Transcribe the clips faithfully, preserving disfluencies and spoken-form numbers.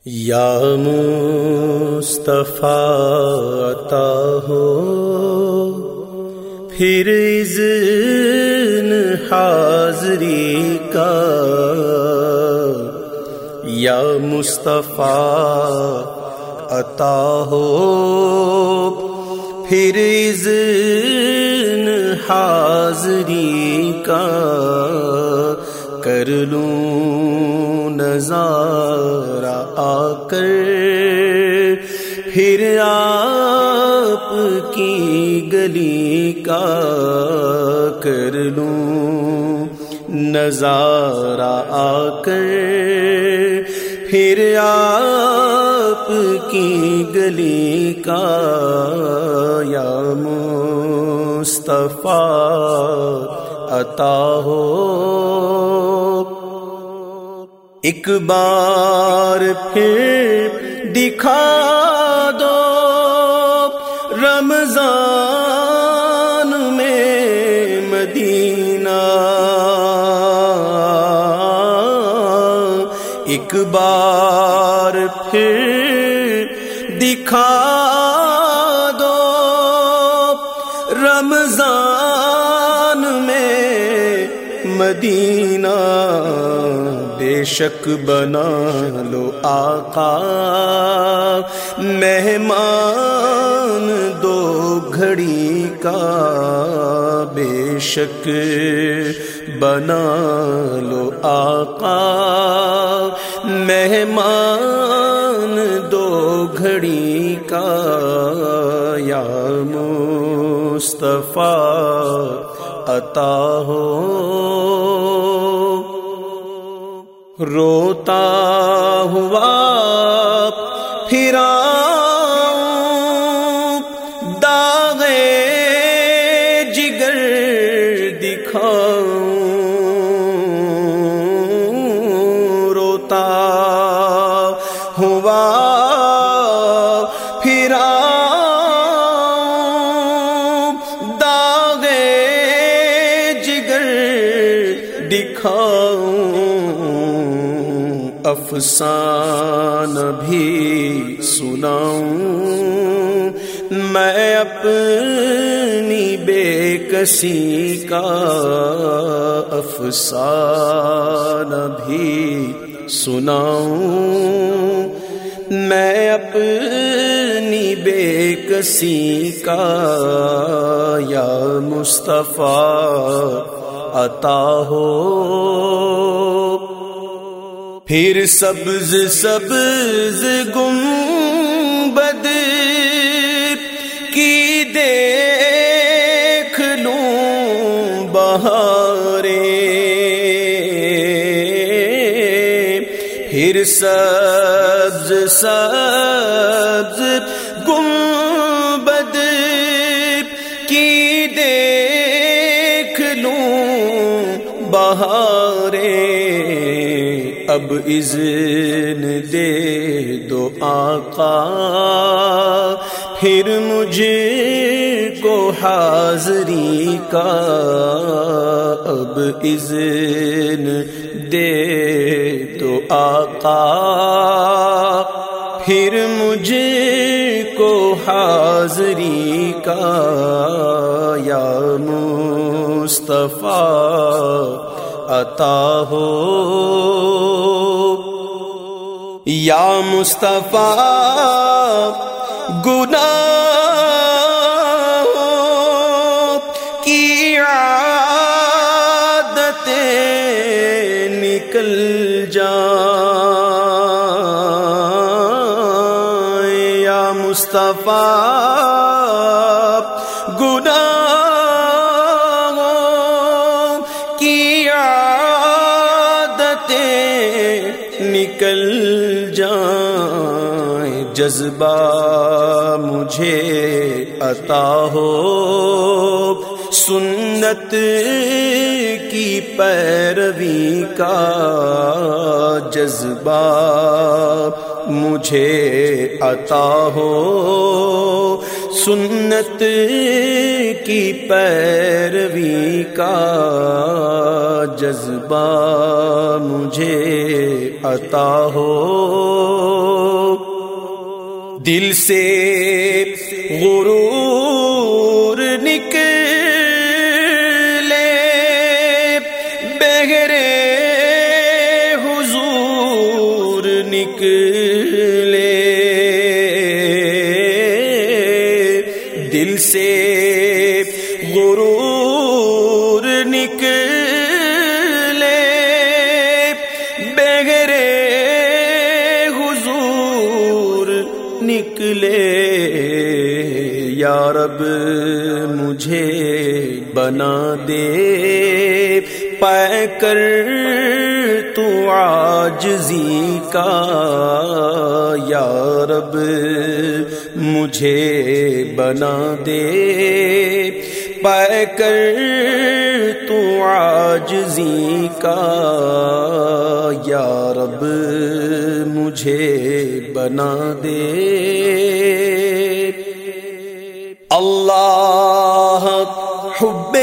یا مصطفیٰ عطا ہو پھر اذن حاضری کا، یا مصطفیٰ عطا ہو پھر اذن حاضری کا، کر لوں نظارہ آ کر پھر آپ کی گلی کا، کر لوں نظارہ آ کر پھر آپ کی گلی کا، یا مصطفیٰ عطا ہو۔ ایک بار پھر دکھا دو رمضان میں مدینہ، ایک بار پھر دکھا دو رمضان میں مدینہ، بے شک بنا لو آقا مہمان دو گھڑی کا، بے شک بنا لو آقا مہمان دو گھڑی کا، یا مصطفیٰ عطا ہو۔ روتا ہوا پھر آؤں داغے جگر دکھاؤں، روتا ہوا پھر آؤں داغے جگر دکھاؤں، افسانہ بھی سناؤں میں اپنی بے کسی کا، افسانہ بھی سناؤں میں اپنی بے کسی کا، یا مصطفیٰ عطا ہو۔ پھر سبز سبز گنبد کی دیکھ لوں بہاریں، پھر سبز سبز گنبد کی دیکھ لوں بہاریں، اب اذن دے دو آقا پھر مجھے کو حاضری کا، اب اذن دے دو آقا پھر مجھے کو حاضری کا، یا مصطفیٰ عطا ہو۔ یا مصطفیٰ گناہوں کی عادتیں نکل جائیں، یا مصطفیٰ گناہوں کی نکل جائیں، جذبہ مجھے عطا ہو سنت کی پیروی کا، جذبہ مجھے عطا ہو سنت کی پیروی کا، جذبہ مجھے عطا ہو دل سے غرور نکلے بغیر حضور نکلے، دل سے غرور نکلے بغیر حضور نکلے، یا رب مجھے بنا دے پا کر تو عاجزی کا، یا رب مجھے بنا دے پا کر تو عاجزی کا، یا رب مجھے بنا دے۔ اللہ حب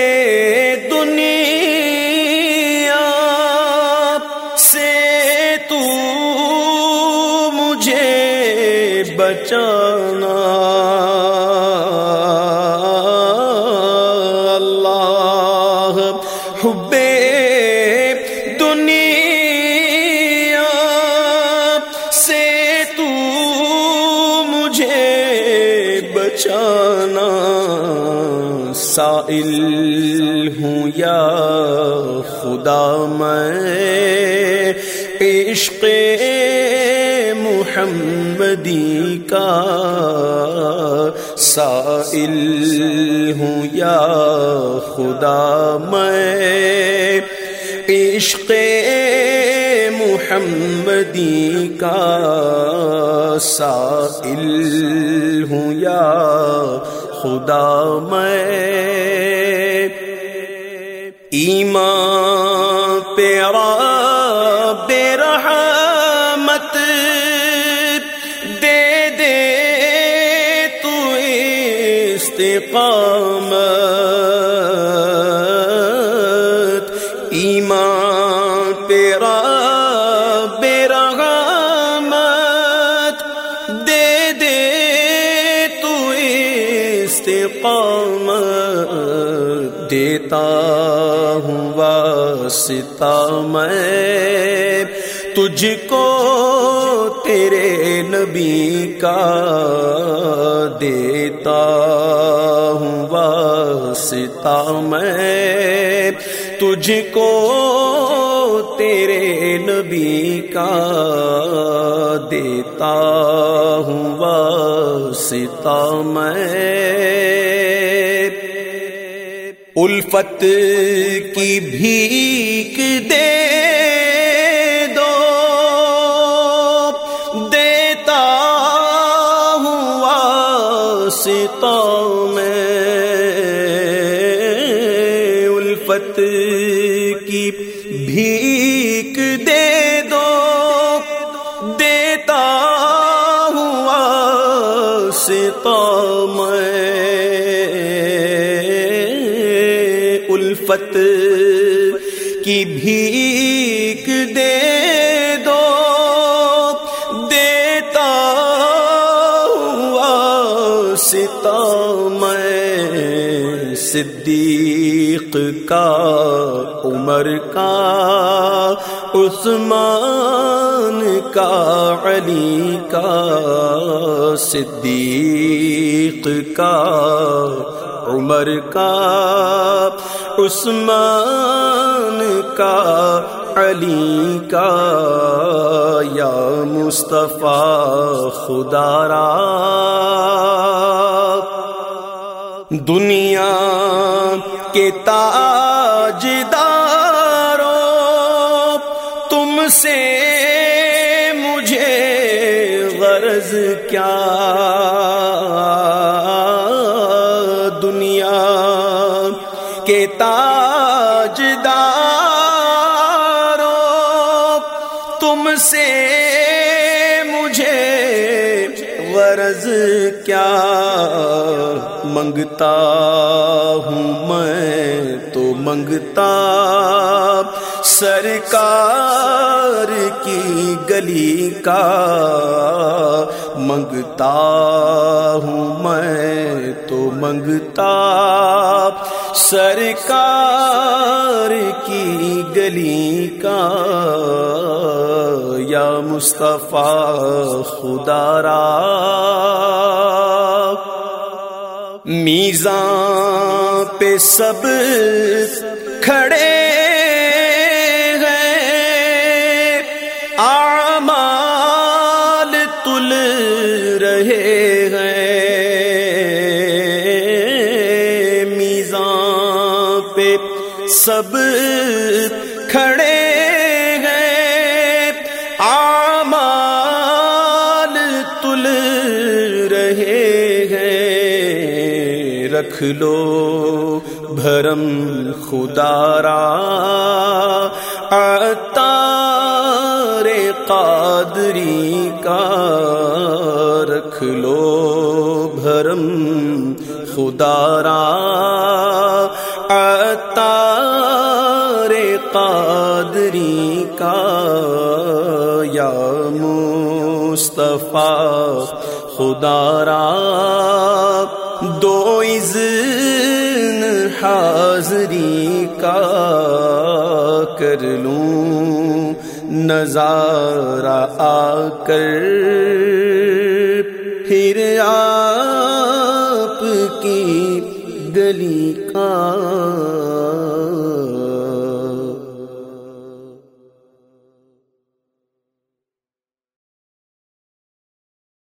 دنیا سے تو مجھے بچانا، اللہ حب دنیا سے تو مجھے بچانا، سائل ہوں یا خدا میں عشق محمدی کا، سائل ہوں یا خدا میں عشق محمدی کا، سائل ہوں یا خدا میں، ایمان پیرا بے رحمت دے دے تو استقامت، ایمان پیرا بے رحمت دے دے تو استقامت، دیتا ہوں واسطہ میں تجھ کو تیرے نبی کا، دیتا ہوں واسطہ میں تجھ کو تیرے نبی کا، دیتا ہوں واسطہ میں، الفت کی بھیک دے دو دیتا ہوں واسطہ میں، الفت کی بھیک دے دو دیتا ہوں واسطہ میں، الفت کی بھیک دے دو دیتا واسطہ میں، صدیق کا عمر کا عثمان کا علی کا، صدیق کا عمر کا عثمان کا علی کا، یا مصطفیٰ خدا را دنیا کے تاجدارو، تم سے مجھے غرض کیا، دنیا کے تاجدارو تم سے مجھے غرض کیا، منگتا ہوں میں تو منگتا سرکار کی گلی کا منگتا ہوں میں تو منگتا سرکار کی گلی کا یا مصطفیٰ خدا را میزان پہ سب کھڑے ہیں اعمال تل رہے ہیں میزان پہ سب کھڑے ہیں اعمال تل رہے ہیں رکھ لو بھرم خدا را عطار قادری کا رکھ لو بھرم خدا را عطار قادری کا یا مصطفیٰ خدا را دو اذن حاضری کا کر لوں نظارہ آ کر پھر آپ کی گلی کا